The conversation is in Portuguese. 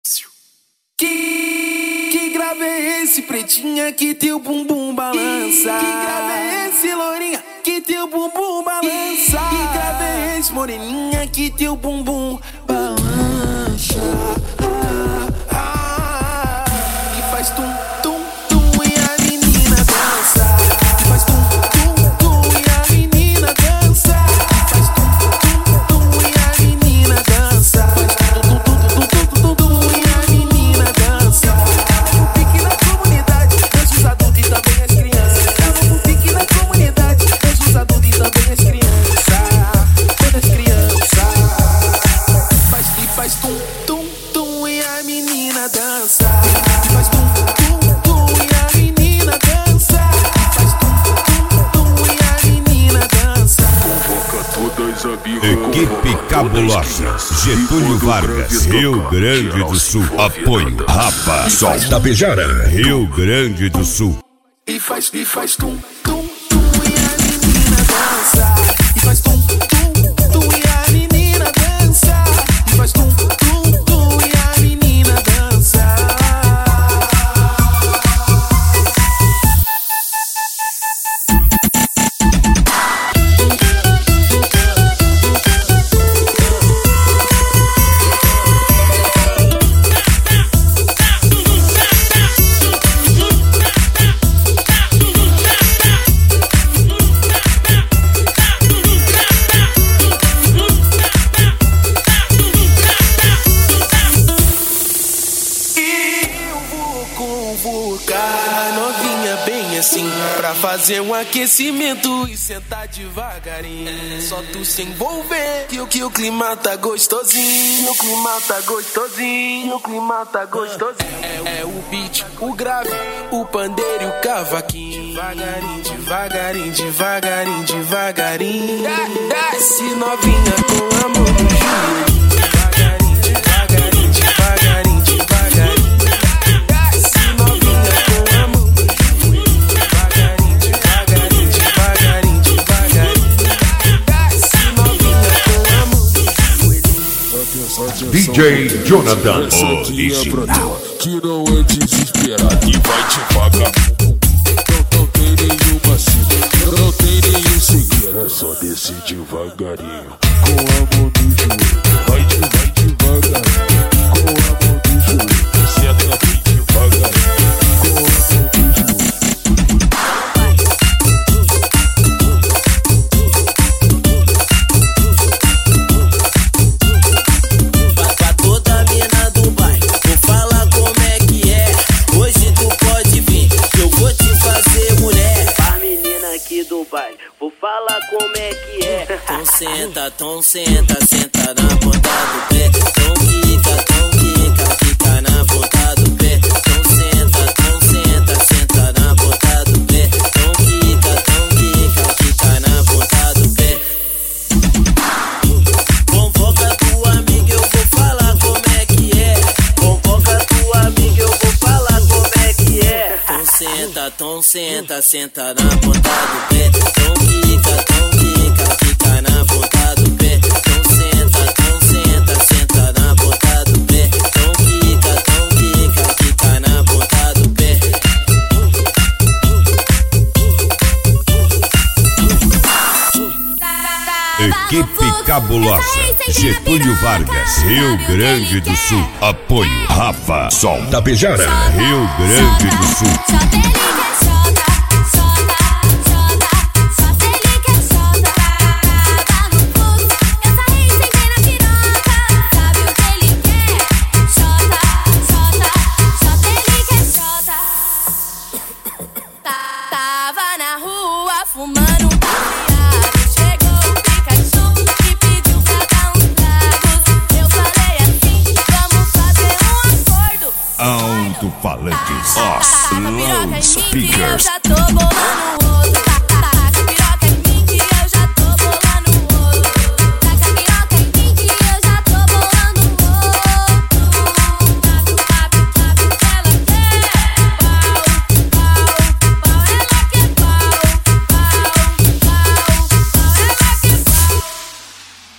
Que grave é esse, pretinha, que teu bumbum balança? Que grave é esse, lourinha, que teu bumbum balança? Que grave é esse, moreninha, que teu bumbum balança? Que faz tum, tum, tum e a menina dança. Que faz tum, tum, tum e a menina dança. Que faz tum, tum, tum e a menina dança. Faz tum, tum, tum, tum, tum, tum, tum e a menina dança. O pique na comunidade, dança os adultos e também as crianças. O pique na comunidade, dança os adultos e também as crianças. Todas as crianças. Faz tum, tum, tum e a menina dança. Faz tum, tum, tum e a menina dança. Faz tum, tum, tum e a menina dança. Convoca todas a birra. Equipe Cabulosa, Getúlio Vargas, Rio Grande do Sul. Apoio Rafa, Sol da Bejara, Rio Grande do Sul. E faz tum, tum, tum e a menina dança. E faz tum, tum, tum e a menina dança. E faz tum, tum, tum e a menina dança. Convocar novinha bem assim, pra fazer um aquecimento e sentar devagarinho. Só tu se envolver que o clima tá gostosinho. O clima tá gostosinho. O clima tá gostosinho. É o beat, o grave, o pandeiro e o cavaquinho. Devagarinho, devagarinho, devagarinho, devagarinho. Desce novinha com amor no joelho. Devagarinho, devagarinho, devagarinho, devagarinho. DJ Jonathan, essa aqui é pra tu que não é desesperado e vai devagar. Não tem nenhuma cena, não tem nenhum segredo. É só descer devagarinho, com a mão no joelho. Vai devagarinho, com a mão no joelho. Senta bem devagarinho, com a mão no joelho. Vou falar como é que é. Então senta, senta na ponta do pé. Então quica na ponta do pé. Então senta, senta na ponta do pé. Então quica na ponta do pé. Convoca tua amiga, eu vou falar como é que é. Convoca tua amiga, eu vou falar como é que é. Então senta na ponta do pé. Então quica na ponta do pé. Então senta na ponta do pé. Então quica na ponta do pé. Equipe Cabulosa, Getúlio Vargas, Rio Grande do Sul. Apoio Rafa, Sol da Bejara, Rio Grande do Sul. Alto-falantes, os loudspeakers.